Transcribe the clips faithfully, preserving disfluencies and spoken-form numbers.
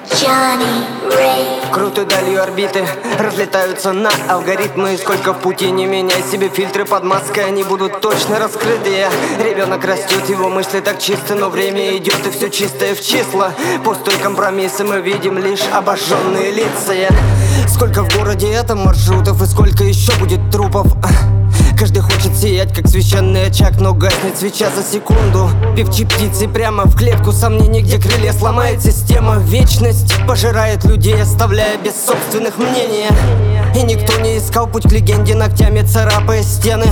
Крутой далью орбиты разлетаются на алгоритмы. Сколько в пути, не меняй себе фильтры под маской, они будут точно раскрыты. Я Ребенок растет, его мысли так чисты, но время идет и все чистое в числа. Пустой компромисс, и мы видим лишь обожженные лица. Я Сколько в городе этом маршрутов и сколько еще будет трупов. Каждый хочет сиять, как священный очаг, но гаснет свеча за секунду. Певчи птицы прямо в клетку сомнений, где крылья сломает система. Вечность пожирает людей, оставляя без собственных мнений. И никто не искал путь к легенде, ногтями царапая стены.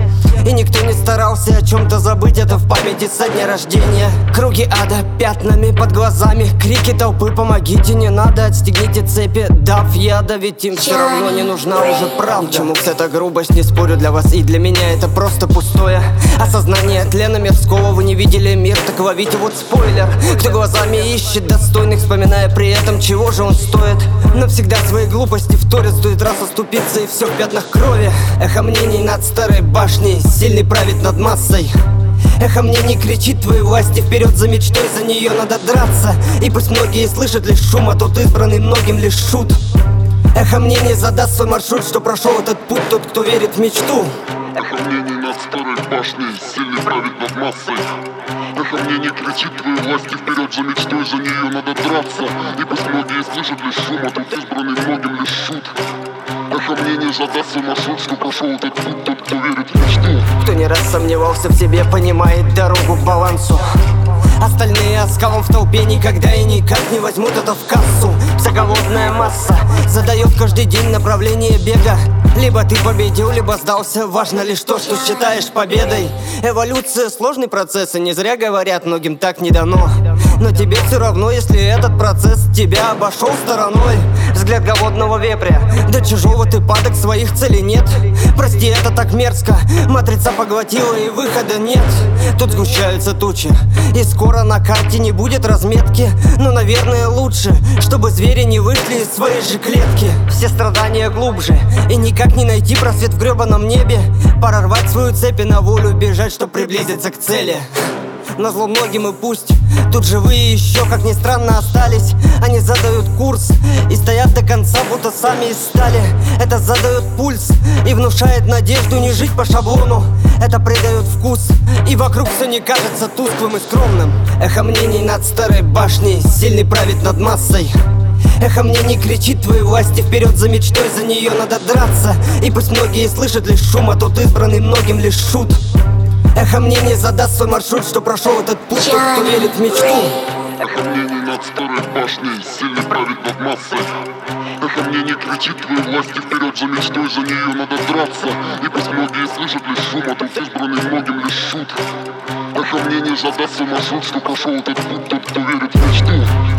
И никто не старался о чем-то забыть это в памяти со дня рождения. Круги ада пятнами под глазами, крики толпы: помогите, не надо, отстегните цепи, дав яда. Ведь им все равно не нужна уже правда. Ничему эта грубость, не спорю, для вас и для меня это просто пустое осознание тлена мирского. Вы не видели мир, так ловите вот спойлер. Кто глазами ищет достойных, вспоминая при этом, чего же он стоит. Но всегда свои глупости вторят, стоит раз оступиться, и все в пятнах крови. Эхо мнений над старой башней, сильный правит над массой. Эхо мнений кричит твоей власти вперед за мечтой, за нее надо драться. И пусть многие слышат лишь шум, а тот избранный многим лишь шут. Эхо мнений задаст свой маршрут, что прошел этот путь тот, кто верит в мечту. Эхо мнений над старой башней, сильный правит над массой. Эхо мнений кричит твоей власти вперед за мечтой, за нее надо драться. И пусть многие слышат лишь шум, а тот избранный многим лишь шут. Эхо мнений задаст свой маршрут, что прошел этот путь тот, кто верит в мечту. Кто не раз сомневался в себе, понимает дорогу к балансу. Остальные оскалом в толпе никогда и никак не возьмут это в кассу. Вся голодная масса задает каждый день направление бега. Либо ты победил, либо сдался, важно лишь то, что считаешь победой. Эволюция — сложный процесс, и не зря говорят, многим так не дано. Но тебе все равно, если этот процесс тебя обошел стороной. Взгляд голодного вепря: до чужого ты падок, своих целей нет. Прости, это так мерзко, матрица поглотила и выхода нет. Тут сгущаются тучи, и скоро на карте не будет разметки. Но, наверное, лучше, чтобы звери не вышли из своей же клетки. Все страдания глубже, и никак не найти просвет в гребаном небе. Пора рвать свою цепь и на волю бежать, чтоб приблизиться к цели. Назло многим и пусть тут живые еще, как ни странно, остались. Они задают курс и стоят до конца, будто сами из стали. Это задает пульс и внушает надежду не жить по шаблону. Это придает вкус, и вокруг все не кажется тусклым и скромным. Эхо мнений над старой башней, сильный правит над массой. Эхо мнений кричит твоей власти вперед за мечтой, за нее надо драться. И пусть многие слышат лишь шум, а тот избранный многим лишь шут. Эхо мнений задаст свой маршрут, что прошел этот путь тот, кто верит в мечту. Эхо мнений над старой башней, сильный правит над массой. Эхо мнений кричит твоей власти вперед за мечтой, за нее надо драться. И пусть многие слышат лишь шум, а тот избранный многим лишь шут. Эхо мнений задаст свой маршрут, что прошел этот путь тот, кто верит в мечту.